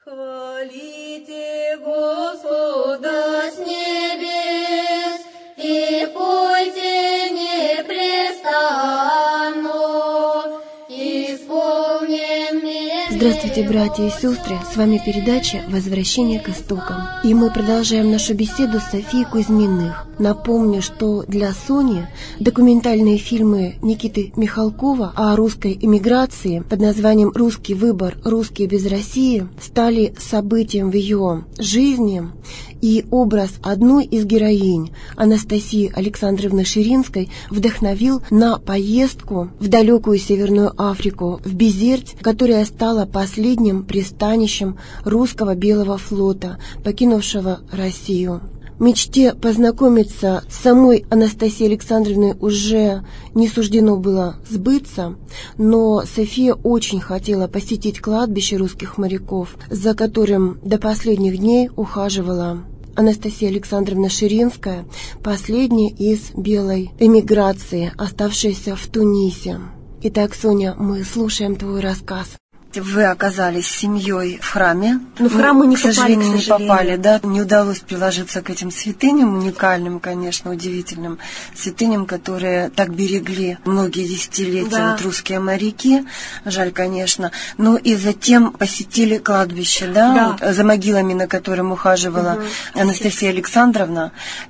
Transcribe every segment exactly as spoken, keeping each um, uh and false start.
Хвалите Господа с небес и пойте непрестанно, исполним мир. Здравствуйте, братья и сестры! С вами передача «Возвращение к истокам». И мы продолжаем нашу беседу с Софией Кузьминых. Напомню, что для Сони документальные фильмы Никиты Михалкова о русской эмиграции под названием «Русский выбор. Русские без России» стали событием в ее жизни. И образ одной из героинь, Анастасии Александровны Ширинской, вдохновил на поездку в далекую Северную Африку, в Бизерть, которая стала последним пристанищем русского Белого флота, покинувшего Россию. Мечте познакомиться с самой Анастасией Александровной уже не суждено было сбыться, но София очень хотела посетить кладбище русских моряков, за которым до последних дней ухаживала Анастасия Александровна Ширинская, последняя из белой эмиграции, оставшаяся в Тунисе. Итак, Соня, мы слушаем твой рассказ. Вы оказались семьей в храме. Но в храм мы не к попали, сожалению, к сожалению. не попали, да. Не удалось приложиться к этим святыням, уникальным, конечно, удивительным святыням, которые так берегли многие десятилетия Да. вот русские моряки. Жаль, конечно. Ну и затем посетили кладбище, да, Да. Вот, за могилами, на котором ухаживала Угу. Анастасия Александровна.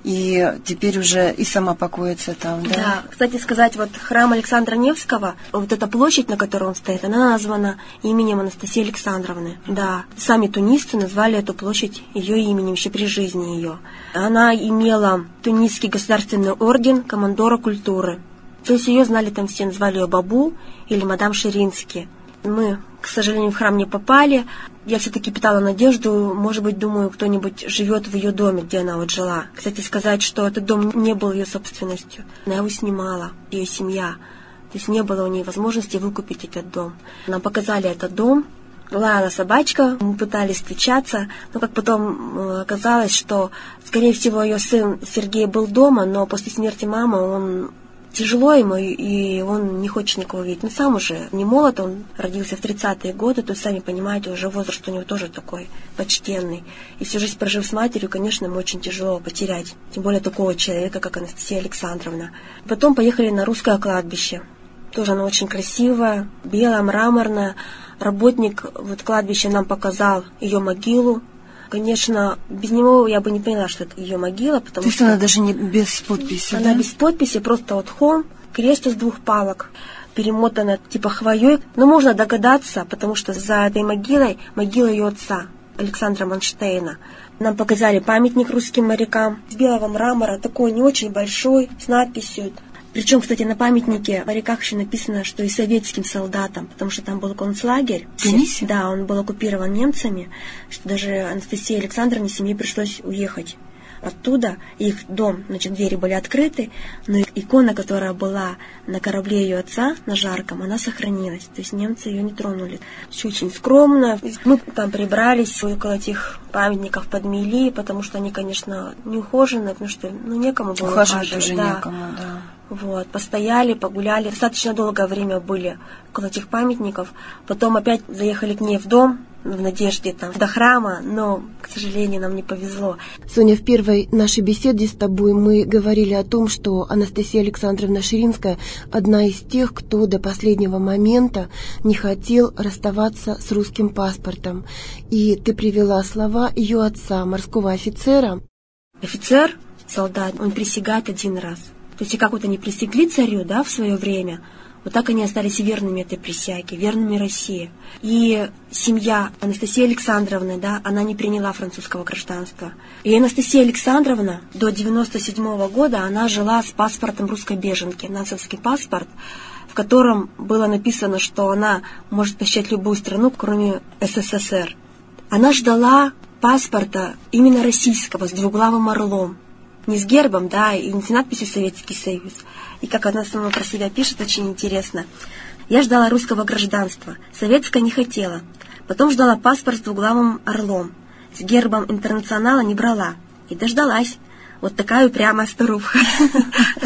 И теперь уже и сама покоится там, да. Да, кстати сказать, вот храм Александра Невского, вот эта площадь, на которой он стоит, она названа именем Анастасии Александровны. Да, сами тунисцы назвали эту площадь ее именем еще при жизни ее. Она имела тунисский государственный орден командора культуры. То есть ее знали там все, назвали ее Бабу или мадам Ширински. Мы, к сожалению, в храм не попали. Я все-таки питала надежду, может быть, думаю, кто-нибудь живет в ее доме, где она вот жила. Кстати сказать, что этот дом не был ее собственностью. Она его снимала, ее семья. То есть не было у нее возможности выкупить этот дом. Нам показали этот дом, лаяла собачка, мы пытались встречаться, но как потом оказалось, что, скорее всего, ее сын Сергей был дома, но после смерти мамы он тяжело ему, и он не хочет никого видеть. Но сам уже не молод, он родился в тридцатые годы, то есть, сами понимаете, уже возраст у него тоже такой почтенный. И всю жизнь прожив с матерью, конечно, ему очень тяжело потерять, тем более такого человека, как Анастасия Александровна. Потом поехали на русское кладбище. Тоже оно очень красивое, белое, мраморное. Работник вот кладбища нам показал ее могилу. Конечно, без него я бы не поняла, что это ее могила, потому То есть что она даже не без подписи, она да? без подписи, просто вот холм, крест из двух палок, перемотана типа хвоей. Но можно догадаться, потому что за этой могилой могила ее отца, Александра Манштейна. Нам показали памятник русским морякам из белого мрамора, такой не очень большой, с надписью. Причем, кстати, на памятнике в моряках еще написано, что и советским солдатам, потому что там был концлагерь. В Тунисе? Да, он был оккупирован немцами, что даже Анастасии Александровне семье пришлось уехать оттуда. Их дом, значит, двери были открыты, но икона, которая была на корабле ее отца, на Жарком, она сохранилась. То есть немцы ее не тронули. Все очень скромно. Мы там прибрались, около этих памятников подмели, потому что они, конечно, не ухожены, потому что ну, некому было ухаживать. ухаживать. Уже да. некому, да. Вот, постояли, погуляли. Достаточно долгое время были около этих памятников. Потом опять заехали к ней в дом, в надежде там до храма, но, к сожалению, нам не повезло. Соня, в первой нашей беседе с тобой мы говорили о том, что Анастасия Александровна Ширинская одна из тех, кто до последнего момента не хотел расставаться с русским паспортом. И ты привела слова ее отца, морского офицера. Офицер, солдат, он присягает один раз. То есть, и как вот они присягли царю, да, в свое время, вот так они остались верными этой присяге, верными России. И семья Анастасии Александровны, да, она не приняла французского гражданства. И Анастасия Александровна до девяносто седьмого года, она жила с паспортом русской беженки, нацистский паспорт, в котором было написано, что она может посещать любую страну, кроме СССР. Она ждала паспорта именно российского, с двуглавым орлом. Не с гербом, да, и не с надписью «Советский Союз». И как она сама про себя пишет, очень интересно. Я ждала русского гражданства, советское не хотела. Потом ждала паспорт с двуглавым орлом. С гербом интернационала не брала. И дождалась. Вот такая упрямая старуха.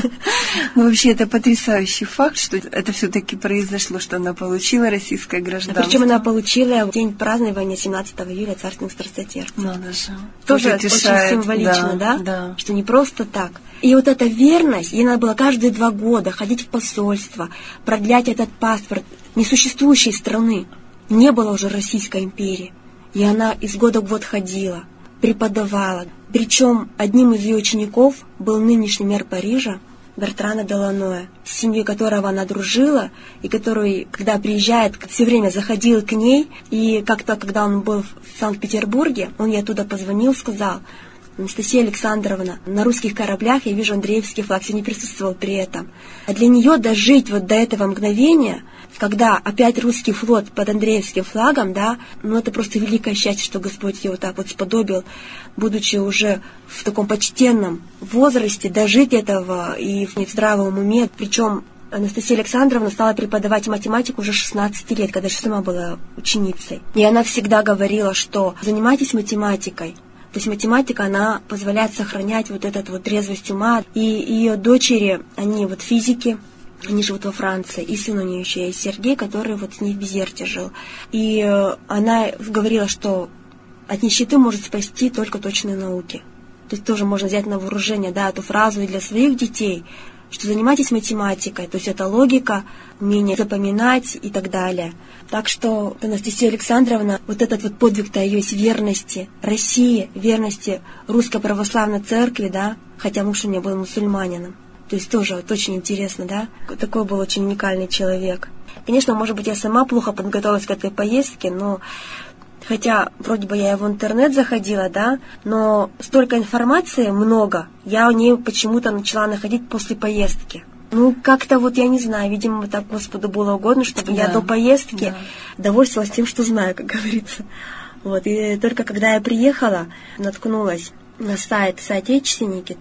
Ну, вообще, это потрясающий факт, что это все-таки произошло, что она получила российское гражданство. Причем она получила в день празднования семнадцатого июля царственных страстотерпцев. Надо же. Тоже очень символично, да, да? Да. Что не просто так. И вот эта верность, ей надо было каждые два года ходить в посольство, продлять этот паспорт несуществующей страны. Не было уже Российской империи. И она из года в год ходила, преподавала. Причем одним из ее учеников был нынешний мэр Парижа Бертрана Деланоэ, с семьей которого она дружила, и который, когда приезжает, все время заходил к ней. И как-то, когда он был в Санкт-Петербурге, он ей оттуда позвонил, сказал: Анастасия Александровна, на русских кораблях я вижу Андреевский флаг, все не присутствовал при этом. А для нее дожить вот до этого мгновения, когда опять русский флот под Андреевским флагом, да, ну это просто великое счастье, что Господь ее вот так вот сподобил, будучи уже в таком почтенном возрасте, дожить этого и в здравом уме. Причем Анастасия Александровна стала преподавать математику уже шестнадцать лет, когда еще сама была ученицей. И она всегда говорила, что занимайтесь математикой. То есть математика, она позволяет сохранять вот этот вот трезвость ума. И ее дочери, они вот физики, они живут во Франции, и сын у нее еще есть Сергей, который вот с ней в Безерте жил. И она говорила, что от нищеты может спасти только точные науки. То есть тоже можно взять на вооружение, да, эту фразу и для своих детей, что занимайтесь математикой, то есть это логика, умение запоминать и так далее. Так что Анастасия Александровна, вот этот вот подвиг-то ее есть верности России, верности Русской Православной Церкви, да, хотя муж у нее был мусульманином. То есть тоже вот очень интересно, да, такой был очень уникальный человек. Конечно, может быть, я сама плохо подготовилась к этой поездке, но хотя вроде бы я и в интернет заходила, да, но столько информации много, я у нее почему-то начала находить после поездки. Ну, как-то вот, я не знаю, видимо, так Господу было угодно, чтобы да, я до поездки да. довольствовалась тем, что знаю, как говорится. Вот, и только когда я приехала, наткнулась на сайт «Соотечественники»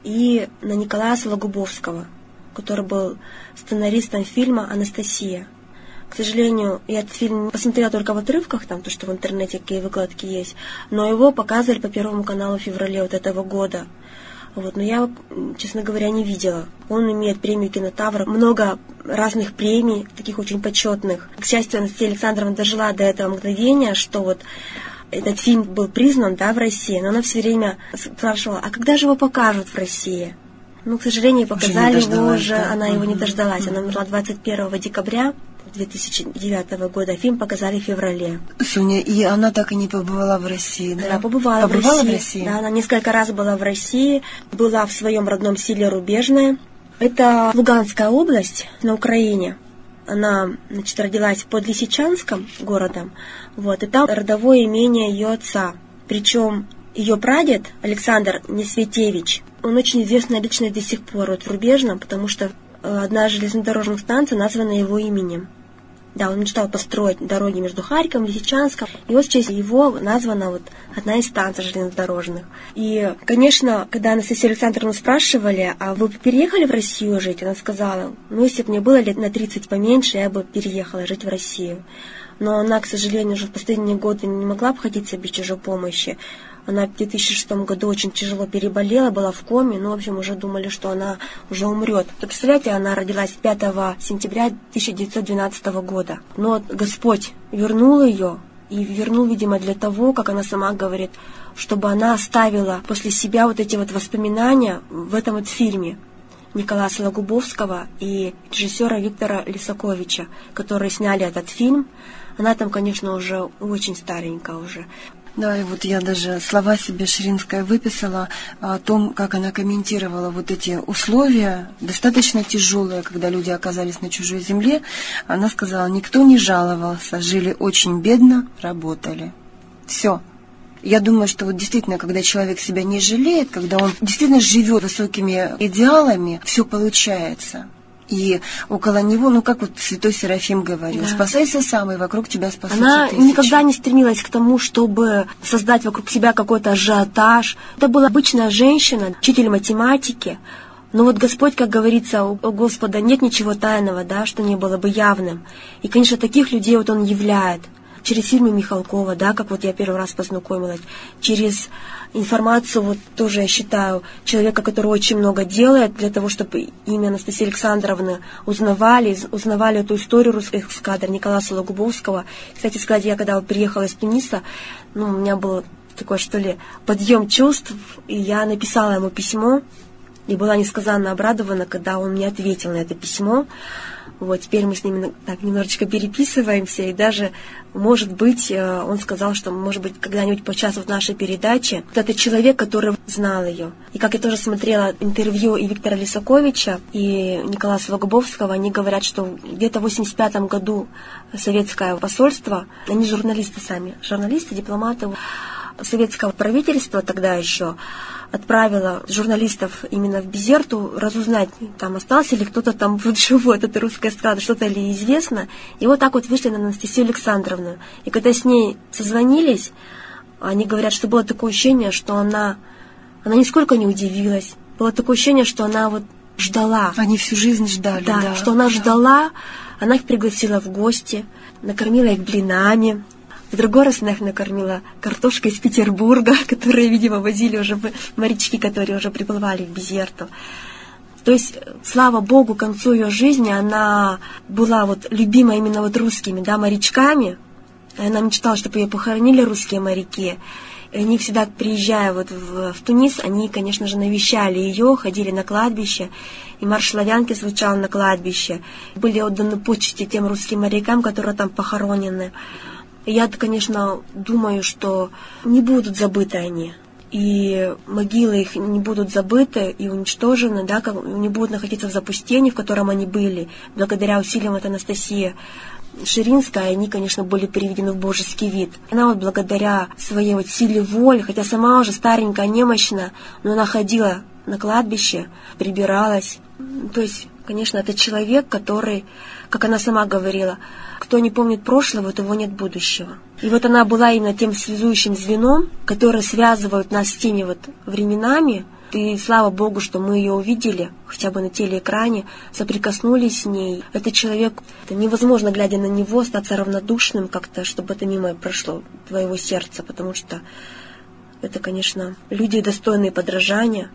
и на Николая Сологубовского, который был сценаристом фильма «Анастасия». К сожалению, я этот фильм посмотрела только в отрывках, там, то, что в интернете какие выкладки есть, но его показывали по Первому каналу в феврале вот этого года. Вот, но я, честно говоря, не видела. Он имеет премию «Кинотавр», много разных премий, таких очень почетных. К счастью, Анастасия Александровна дожила до этого мгновения, что вот этот фильм был признан, да, в России, но она все время спрашивала, а когда же его покажут в России? Ну, к сожалению, показали его уже, да? Она его не дождалась. Она умерла двадцать первого декабря две тысячи девятого года, фильм показали в феврале. Соня, и она так и не побывала в России, да? Да, побывала, побывала в, России. в России. Да, она несколько раз была в России, была в своем родном селе Рубежное. Это Луганская область на Украине. Она, значит, родилась под Лисичанском городом, вот, и там родовое имение ее отца. Причем ее прадед Александр Несветевич, он очень известная личность до сих пор вот, в Рубежном, потому что одна железнодорожная станция названа его именем. Да, он мечтал построить дороги между Харьковом и Лисичанском, и вот в честь его названа вот одна из станций железнодорожных. И, конечно, когда Анастасию Александровну спрашивали, а вы бы переехали в Россию жить, она сказала, ну, если бы мне было лет на тридцать поменьше, я бы переехала жить в Россию. Но она, к сожалению, уже в последние годы не могла обходиться без чужой помощи. Она в две тысячи шестом году очень тяжело переболела, была в коме, ну, в общем, уже думали, что она уже умрет. То, представляете, она родилась пятого сентября тысяча девятьсот двенадцатого года. Но Господь вернул ее, и вернул, видимо, для того, как она сама говорит, чтобы она оставила после себя вот эти вот воспоминания в этом вот фильме Николая Сологубовского и режиссера Виктора Лисаковича, которые сняли этот фильм. Она там, конечно, уже очень старенькая уже. Да, и вот я даже слова себе Ширинская выписала о том, как она комментировала вот эти условия, достаточно тяжелые, когда люди оказались на чужой земле. Она сказала, никто не жаловался, жили очень бедно, работали. Все. Я думаю, что вот действительно, когда человек себя не жалеет, когда он действительно живет высокими идеалами, все получается. И около него, ну как вот святой Серафим говорил, да. Спасайся сам, и вокруг тебя спасутся Она тысячи. Никогда не стремилась к тому, чтобы создать вокруг себя какой-то ажиотаж. Это была обычная женщина, учитель математики. Но вот Господь, как говорится, у Господа нет ничего тайного, да, что не было бы явным. И, конечно, таких людей вот Он являет. через фильмы Михалкова, да, как вот я первый раз познакомилась, через информацию, вот тоже я считаю, человека, который очень много делает для того, чтобы имя Анастасии Александровны узнавали, узнавали эту историю русской эскадры Николая Сологубовского. Кстати сказать, я когда вот приехала из Туниса, ну, у меня был такой, что ли, подъем чувств, и я написала ему письмо, и была несказанно обрадована, когда он мне ответил на это письмо. Вот, теперь мы с ним так немножечко переписываемся, и даже, может быть, он сказал, что, может быть, когда-нибудь поучаствует в нашей передаче. Вот это человек, который знал ее. И как я тоже смотрела интервью и Виктора Лисаковича, и Николая Сологубовского, они говорят, что где-то в восемьдесят пятом году советское посольство, они журналисты сами, журналисты, дипломаты советского правительства тогда еще, отправила журналистов именно в Безерту разузнать, там остался ли кто-то там вот живой, это русская эстрада, что-то ли известно. И вот так вот вышли на Анастасию Александровну. И когда с ней созвонились, они говорят, что было такое ощущение, что она, она нисколько не удивилась. Было такое ощущение, что она вот ждала. Они всю жизнь ждали. Да, да, что она да. ждала, она их пригласила в гости, накормила их блинами. В другой раз она их накормила картошкой из Петербурга, которые, видимо, возили уже морячки, которые уже приплывали в Безерту. То есть, слава Богу, к концу ее жизни она была вот любима именно вот русскими, да, морячками. И она мечтала, чтобы ее похоронили русские моряки. И они всегда, приезжая вот в, в Тунис, они, конечно же, навещали ее, ходили на кладбище, и марш славянки звучал на кладбище. Были отданы почести тем русским морякам, которые там похоронены. Я, конечно, думаю, что не будут забыты они, и могилы их не будут забыты и уничтожены, да, как, не будут находиться в запустении, в котором они были, благодаря усилиям от Анастасии Ширинской, они, конечно, были приведены в божеский вид. Она вот благодаря своей вот силе воли, хотя сама уже старенькая, немощная, но она ходила на кладбище, прибиралась. То есть, конечно, это человек, который, как она сама говорила, кто не помнит прошлого, у того нет будущего. И вот она была именно тем связующим звеном, которое связывает нас с теми вот временами. И слава Богу, что мы ее увидели, хотя бы на телеэкране, соприкоснулись с ней. Это человек, это невозможно, глядя на него, остаться равнодушным как-то, чтобы это мимо прошло твоего сердца, потому что это, конечно, люди, достойные подражания.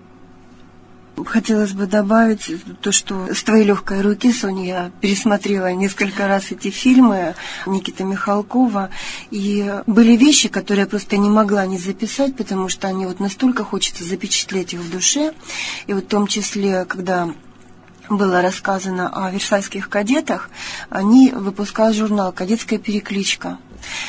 Хотелось бы добавить то, что с твоей легкой руки, Соня, я пересмотрела несколько раз эти фильмы Никиты Михалкова, и были вещи, которые я просто не могла не записать, потому что они вот настолько хочется запечатлеть их в душе, и вот в том числе, когда было рассказано о версальских кадетах, они выпускают журнал «Кадетская перекличка».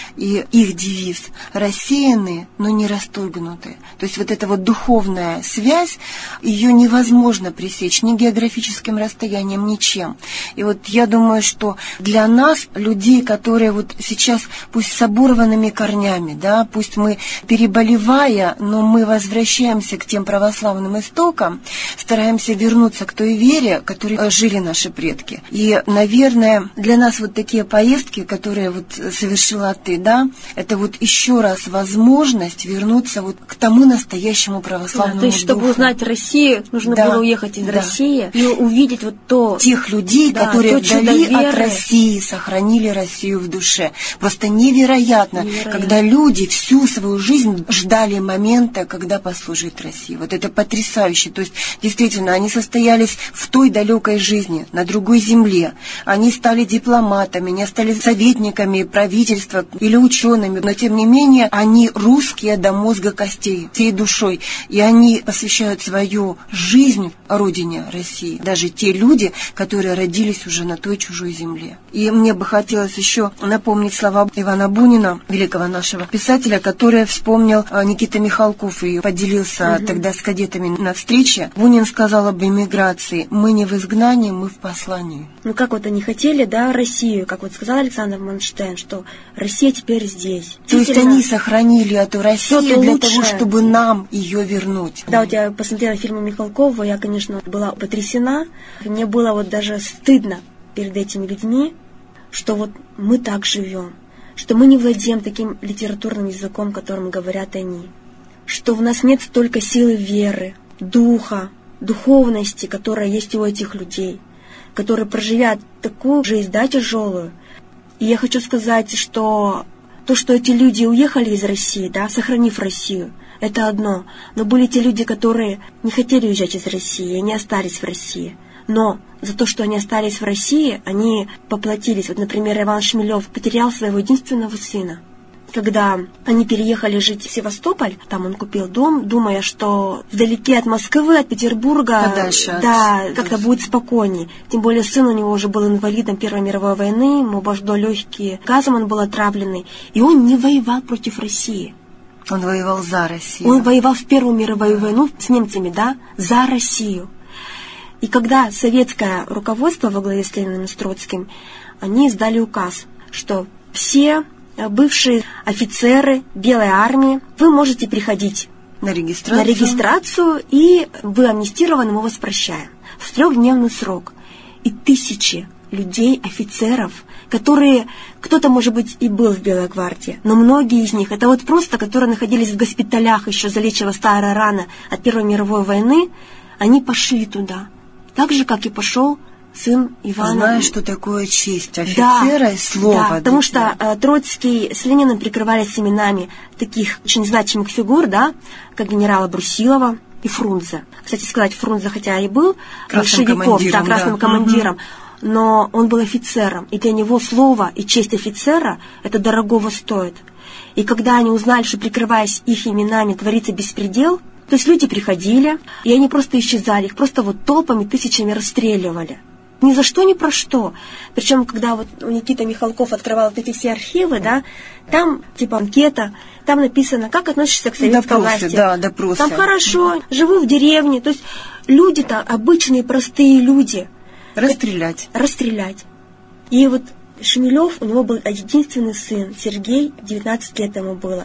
И их девиз «рассеяны, но не расторгнуты». То есть вот эта вот духовная связь, ее невозможно пресечь ни географическим расстоянием, ничем. И вот я думаю, что для нас, людей, которые вот сейчас, пусть с оборванными корнями, да, пусть мы переболевая, но мы возвращаемся к тем православным истокам, стараемся вернуться к той вере, которой жили наши предки. И, наверное, для нас вот такие поездки, которые вот совершила ты, да, это вот еще раз возможность вернуться вот к тому настоящему православному да, то есть, чтобы духу. Узнать Россию, нужно да, было уехать из да. России и увидеть вот то... Тех людей, да, которые вдали от России сохранили Россию в душе. Просто невероятно, невероятно, когда люди всю свою жизнь ждали момента, когда послужит России. Вот это потрясающе. То есть, действительно, они состоялись в той далекой жизни, на другой земле. Они стали дипломатами, они стали советниками правительства, или учеными, но тем не менее они русские до мозга костей, всей душой, и они посвящают свою жизнь родине России, даже те люди, которые родились уже на той чужой земле. И мне бы хотелось еще напомнить слова Ивана Бунина, великого нашего писателя, который вспомнил Никита Михалков и поделился угу. тогда с кадетами на встрече. Бунин сказал об эмиграции: мы не в изгнании, мы в послании. Ну как вот они хотели, да, Россию, как вот сказал Александр Манштейн, что Россия теперь здесь. То есть они сохранили эту Россию для лучшее. Того, чтобы нам ее вернуть. Да, вот я посмотрела фильмы Михалкова, я, конечно, была потрясена. Мне было вот даже стыдно перед этими людьми, что вот мы так живем, что мы не владеем таким литературным языком, которым говорят они, что в нас нет столько силы веры, духа, духовности, которая есть у этих людей, которые проживят такую жизнь, да, тяжелую. И я хочу сказать, что То, что эти люди уехали из России, да, сохранив Россию, это одно. Но были те люди, которые не хотели уезжать из России, они остались в России. Но за то, что они остались в России, они поплатились. Вот, например, Иван Шмелев потерял своего единственного сына. Когда они переехали жить в Севастополь, там он купил дом, думая, что вдалеке от Москвы, от Петербурга, подальше да, от... как-то будет спокойней. Тем более сын у него уже был инвалидом Первой мировой войны, ему обожгло легкие, газом он был отравленный, и он не воевал против России. Он воевал за Россию. Он воевал в Первую мировую войну с немцами, да, за Россию. И когда советское руководство во главе с Лениным и с Троцким, они издали указ, что все бывшие офицеры Белой армии, вы можете приходить на регистрацию, на регистрацию и вы амнистированы, мы вас прощаем. В трехдневный срок. И тысячи людей, офицеров, которые, кто-то, может быть, и был в Белой гвардии, но многие из них, это вот просто, которые находились в госпиталях, еще залечивая старые раны от Первой мировой войны, они пошли туда. Так же, как и пошел сын Ивана. Зная, что такое честь офицера, да, и слово. Да, потому что э, Троцкий с Лениным прикрывались именами таких очень значимых фигур, да, как генерала Брусилова и Фрунзе. Кстати сказать, Фрунзе, хотя и был большевиком, да, красным да. командиром, угу. но он был офицером, и для него слово и честь офицера это дорогого стоит. И когда они узнали, что, прикрываясь их именами, творится беспредел, то есть люди приходили, и они просто исчезали, их просто вот толпами, тысячами расстреливали. Ни за что, ни про что. Причем, когда вот Никита Михалков открывал вот эти все архивы, да, там типа анкета, там написано, как относишься к советской допросы, власти. Да, допросы. Там хорошо, живу в деревне. То есть люди-то обычные, простые люди. Расстрелять. Расстрелять. И вот Шмелев, у него был единственный сын, Сергей, девятнадцать лет ему было.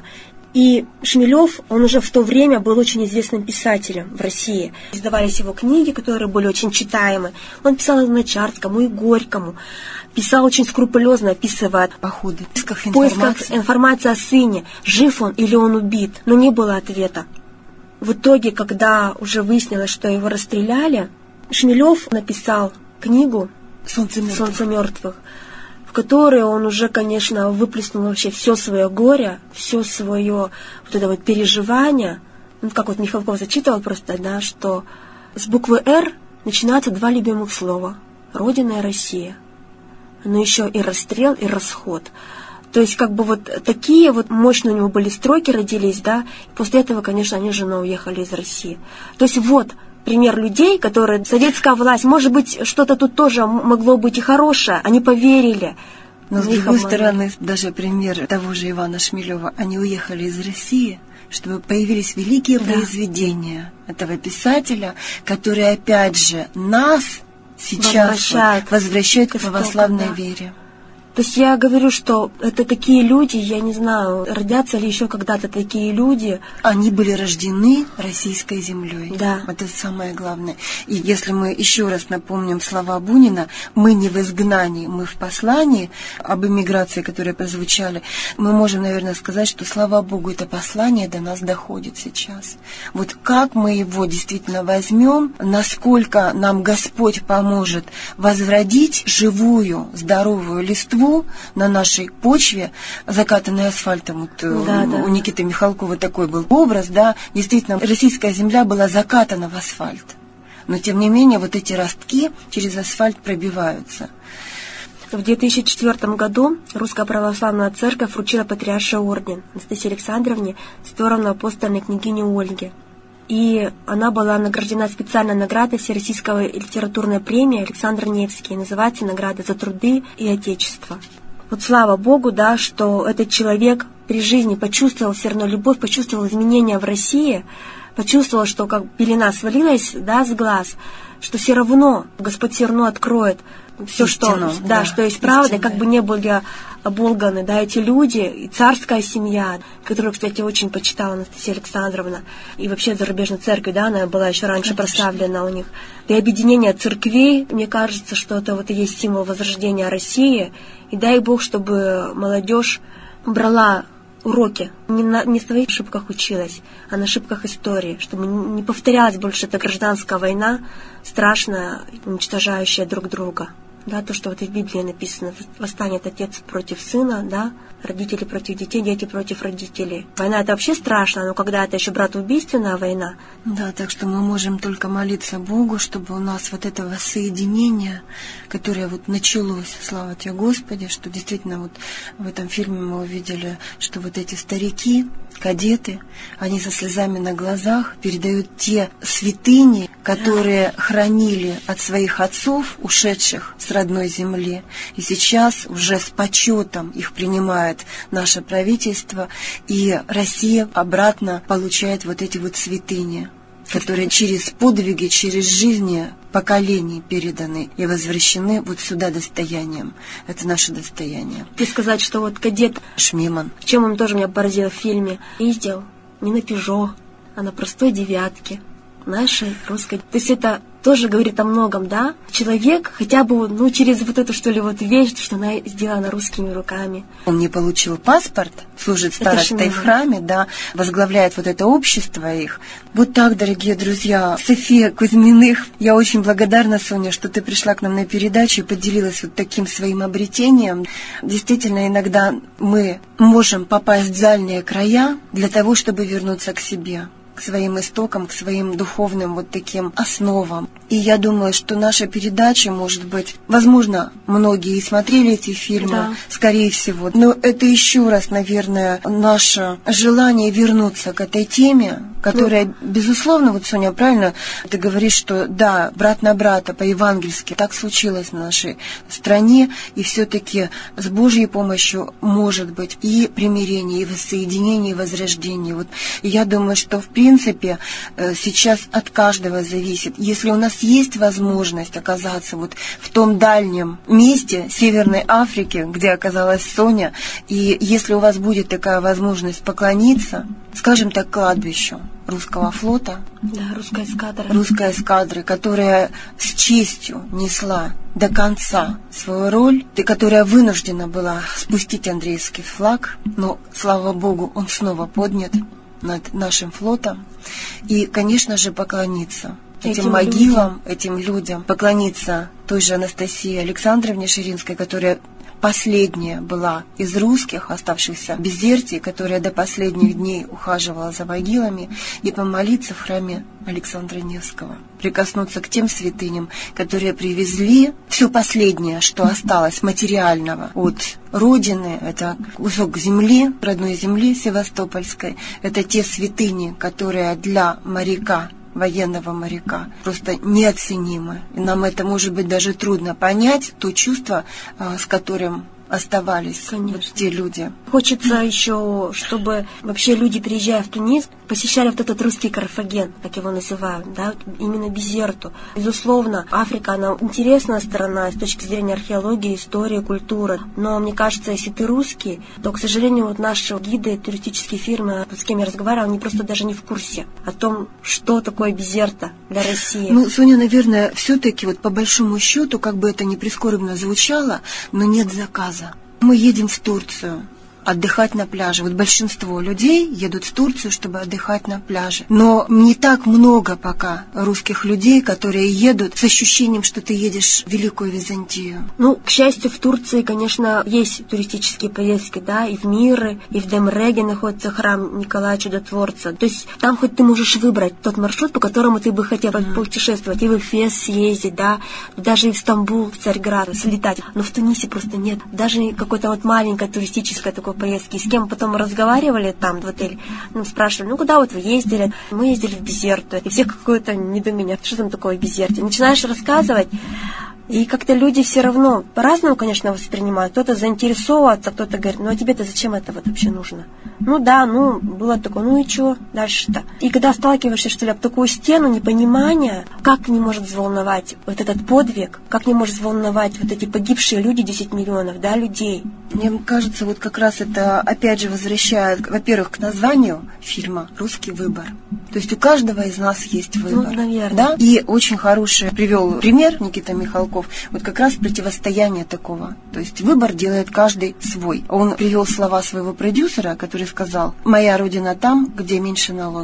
И Шмелев, он уже в то время был очень известным писателем в России. Издавались его книги, которые были очень читаемы. Он писал и Луначарскому, и Горькому. Писал очень скрупулезно, описывая походы. В поисках информации о сыне, жив он или он убит. Но не было ответа. В итоге, когда уже выяснилось, что его расстреляли, Шмелев написал книгу «Солнце мертвых», «Солнце мертвых», в которой он уже, конечно, выплеснул вообще все свое горе, все свое вот это вот переживание. Ну, как вот Михалков зачитывал просто, да, что с буквы «Р» начинаются два любимых слова – Родина и Россия. Но еще и расстрел, и расход. То есть, как бы вот такие вот мощные у него были строки родились, да, и после этого, конечно, они с женой уехали из России. То есть, вот пример людей, которые, советская власть, может быть, что-то тут тоже могло быть и хорошее, они поверили. Но, с другой стороны, даже пример того же Ивана Шмелева, они уехали из России, чтобы появились великие да. произведения этого писателя, которые, опять же, нас сейчас возвращают, возвращают к православной да. вере. То есть я говорю, что это такие люди, я не знаю, родятся ли еще когда-то такие люди. Они были рождены российской землей. Да. Это самое главное. И если мы еще раз напомним слова Бунина, мы не в изгнании, мы в послании об эмиграции, которые прозвучали, мы можем, наверное, сказать, что, слава Богу, это послание до нас доходит сейчас. Вот как мы его действительно возьмем, насколько нам Господь поможет возродить живую, здоровую листву на нашей почве, закатанной асфальтом. Вот да, у да. Никиты Михалкова такой был образ, да, действительно, российская земля была закатана в асфальт. Но, тем не менее, вот эти ростки через асфальт пробиваются. В две тысячи четвёртом году Русская Православная Церковь вручила патриарший орден Анастасии Александровне, церковно-апостольной княгине Ольге. И она была награждена специальной наградой Всероссийской литературной премии Александр Невский. Называется награда за труды и отечество. Вот слава Богу, да, что этот человек при жизни почувствовал все равно любовь, почувствовал изменения в России, почувствовал, что как пелена свалилась, да, с глаз, что все равно Господь все равно откроет все, истину, что, да, да, что есть правда, истинно. Как бы не были оболганы, да, эти люди, и царская семья, которую, кстати, очень почитала Анастасия Александровна, и вообще зарубежной церкви, да, она была еще раньше Конечно. прославлена у них. И объединение церквей, мне кажется, что это вот и есть символ возрождения России, и дай Бог, чтобы молодежь брала уроки, не на не своих ошибках училась, а на ошибках истории, чтобы не повторялась больше эта гражданская война, страшная, уничтожающая друг друга. да, то, что вот и в Библии написано, восстанет отец против сына, да, родители против детей, дети против родителей. Война — это вообще страшно, но когда это еще братоубийственная война. Да, так что мы можем только молиться Богу, чтобы у нас вот это воссоединение, которое вот началось, слава Тебе, Господи, что действительно вот в этом фильме мы увидели, что вот эти старики, кадеты, они со слезами на глазах передают те святыни, которые хранили от своих отцов, ушедших с родной земли, и сейчас уже с почетом их принимает наше правительство, и Россия обратно получает вот эти вот святыни, которые через подвиги, через жизни поколений переданы и возвращены вот сюда достоянием. Это наше достояние. Ты сказать, что вот кадет Шмиман, в чем он тоже меня поразил в фильме, ездил не на Пежо, а на простой девятке нашей русской. То есть это тоже говорит о многом, да? Человек хотя бы, ну, через вот эту, что ли, вот вещь, что она сделана русскими руками. Он не получил паспорт, служит старостой в храме, да, возглавляет вот это общество их. Вот так, дорогие друзья, София Кузьминых, я очень благодарна, Соня, что ты пришла к нам на передачу и поделилась вот таким своим обретением. Действительно, иногда мы можем попасть в дальние края для того, чтобы вернуться к себе, к своим истокам, к своим духовным вот таким основам. И я думаю, что наша передача, может быть, возможно, многие и смотрели эти фильмы, да, скорее всего, но это еще раз, наверное, наше желание вернуться к этой теме, которая, ну, безусловно, вот, Соня, правильно ты говоришь, что да, брат на брата по-евангельски, так случилось в нашей стране, и все-таки с Божьей помощью может быть и примирение, и воссоединение, и возрождение. Вот. И я думаю, что в В принципе, сейчас от каждого зависит. Если у нас есть возможность оказаться вот в том дальнем месте Северной Африки, где оказалась Соня, и если у вас будет такая возможность поклониться, скажем так, кладбищу русского флота, да, русская эскадра, русская эскадра, которая с честью несла до конца свою роль, и которая вынуждена была спустить Андреевский флаг, но, слава Богу, он снова поднят над нашим флотом, и, конечно же, поклониться этим, этим могилам, людям. этим людям, поклониться той же Анастасии Александровне Ширинской, которая последняя была из русских, оставшихся в Безертии, которая до последних дней ухаживала за могилами, и помолиться в храме Александра Невского, прикоснуться к тем святыням, которые привезли все последнее, что осталось материального от Родины, это кусок земли, родной земли Севастопольской, это те святыни, которые для моряка, военного моряка, просто неоценимы. И нам это, может быть, даже трудно понять, то чувство, с которым оставались вот те люди. Хочется еще, чтобы вообще люди, приезжая в Тунис, посещали вот этот русский Карфаген, как его называют, да, именно Безерту. Безусловно, Африка, она интересная страна с точки зрения археологии, истории, культуры. Но мне кажется, если ты русский, то, к сожалению, вот наши гиды, туристические фирмы, с кем я разговаривала, они просто даже не в курсе о том, что такое Безерта для России. Ну, Соня, наверное, все-таки вот по большому счету, как бы это ни прискорбно звучало, но нет заказа. Мы едем в Турцию отдыхать на пляже. Вот большинство людей едут в Турцию, чтобы отдыхать на пляже. Но не так много пока русских людей, которые едут с ощущением, что ты едешь в Великую Византию. Ну, к счастью, в Турции, конечно, есть туристические поездки, да, и в Миры, и в Демреге находится храм Николая Чудотворца. То есть там хоть ты можешь выбрать тот маршрут, по которому ты бы хотел mm. путешествовать, и в Эфес съездить, да, даже и в Стамбул, в Царьград слетать. Но в Тунисе просто нет. Даже какой-то вот маленькой туристической такой поездки. С кем потом мы разговаривали там в отеле, ну, спрашивали, ну, куда вот вы ездили? Мы ездили в Безерту. И все какое-то недоумение, что там такое в Безерте? Начинаешь рассказывать, и как-то люди все равно по-разному, конечно, воспринимают. Кто-то заинтересовывается, кто-то говорит, ну, а тебе-то зачем это вот вообще нужно? Ну, да, ну, было такое, ну, и что дальше-то? И когда сталкиваешься, что ли, об такую стену непонимания, как не может взволновать вот этот подвиг, как не может взволновать вот эти погибшие люди, десять миллионов, да, людей? Мне кажется, вот как раз это, опять же, возвращает, во-первых, к названию фильма «Русский выбор». То есть у каждого из нас есть выбор. Ну, наверное. Да? И очень хороший привел пример Никита Михалков, вот как раз противостояние такого. То есть выбор делает каждый свой. Он привел слова своего продюсера, который сказал: «Моя родина там, где меньше налоги».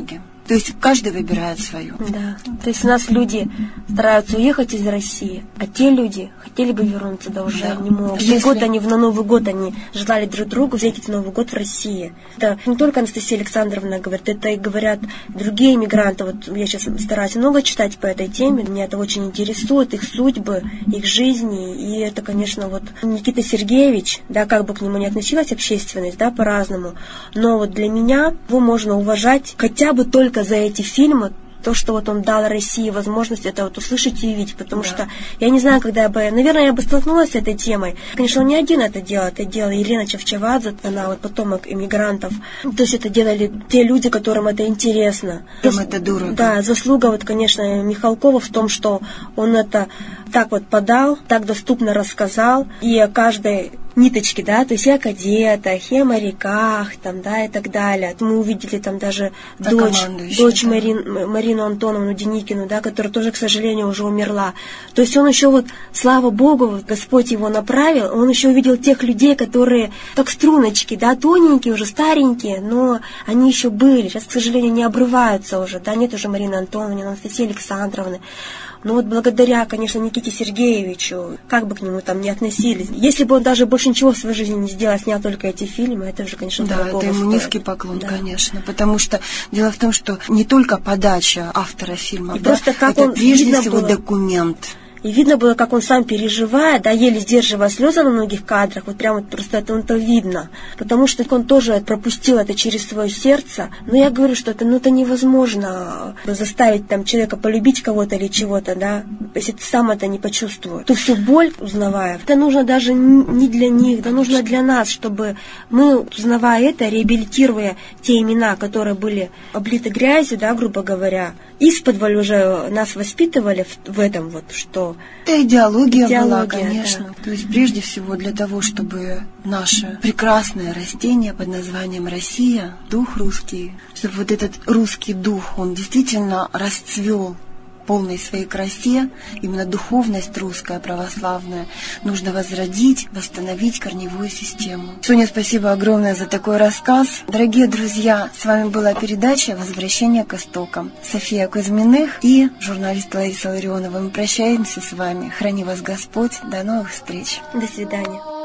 То есть каждый выбирает свою. Да. То есть у нас люди стараются уехать из России, а те люди хотели бы вернуться, да уже да. не могут. Если... год они на Новый год они желали друг другу встретить Новый год в России. Это не только Анастасия Александровна говорит, это и говорят другие иммигранты. Вот я сейчас стараюсь много читать по этой теме, меня это очень интересует, их судьбы, их жизни. И это, конечно, вот Никита Сергеевич, да, как бы к нему ни относилась общественность, да, по-разному, но вот для меня его можно уважать хотя бы только за эти фильмы, то, что вот он дал России возможность это вот услышать и увидеть, потому да. что я не знаю, когда я бы, наверное, я бы столкнулась с этой темой. Конечно, он не один это делал, это делала Елена Чавчавадзе, она вот потомок иммигрантов. То есть это делали те люди, которым это интересно. Там Зас... это дорого. Да, заслуга вот, конечно, Михалкова в том, что он это так вот подал, так доступно рассказал, и о каждой ниточки, да, то есть и о кадетах, и о моряках, там, да, и так далее. Мы увидели там даже а дочь, дочь да. Марин, Марину Антоновну Деникину, да, которая тоже, к сожалению, уже умерла. То есть он еще вот, слава Богу, вот Господь его направил, он еще увидел тех людей, которые как струночки, да, тоненькие уже, старенькие, но они еще были. Сейчас, к сожалению, не обрываются уже, да, нет уже Марины Антоновны, Анастасии Александровны. Но вот благодаря, конечно, Никите Сергеевичу, как бы к нему там ни относились, если бы он даже больше ничего в своей жизни не сделал, снял только эти фильмы, это уже, конечно, да, это ему стоит. Низкий поклон, да. конечно, потому что дело в том, что не только подача автора фильма, да, просто как это он, прежде всего было... документ. И видно было, как он сам переживает, да, еле сдерживая слезы на многих кадрах, вот прямо просто это, это видно, потому что он тоже пропустил это через свое сердце, но я говорю, что это, ну, это невозможно заставить там человека полюбить кого-то или чего-то, да, если ты сам это не почувствуешь. Ту всю боль, узнавая, это нужно даже не для них, да нужно для нас, чтобы мы, узнавая это, реабилитируя те имена, которые были облиты грязью, да, грубо говоря, исподволь уже нас воспитывали в, в этом вот, что... Это идеология, идеология была, конечно. Да. То есть прежде всего для того, чтобы наше прекрасное растение под названием Россия, дух русский, чтобы вот этот русский дух, он действительно расцвел полной своей красе, именно духовность русская, православная, нужно возродить, восстановить корневую систему. Соня, спасибо огромное за такой рассказ. Дорогие друзья, с вами была передача «Возвращение к истокам». София Кузьминых и журналист Лариса Ларионова. Мы прощаемся с вами. Храни вас Господь. До новых встреч. До свидания.